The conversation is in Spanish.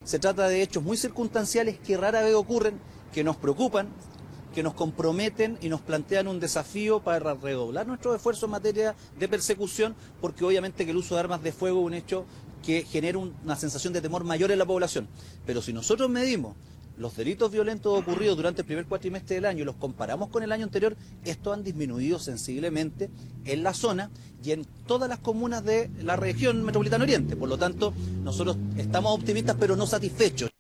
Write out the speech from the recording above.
Se trata de hechos muy circunstanciales que rara vez ocurren, que nos preocupan, que nos comprometen y nos plantean un desafío para redoblar nuestros esfuerzos en materia de persecución, porque obviamente que el uso de armas de fuego es un hecho que genera una sensación de temor mayor en la población. Pero si nosotros medimos los delitos violentos ocurridos durante el primer cuatrimestre del año y los comparamos con el año anterior, estos han disminuido sensiblemente en la zona y en todas las comunas de la región metropolitana oriente. Por lo tanto, nosotros estamos optimistas pero no satisfechos.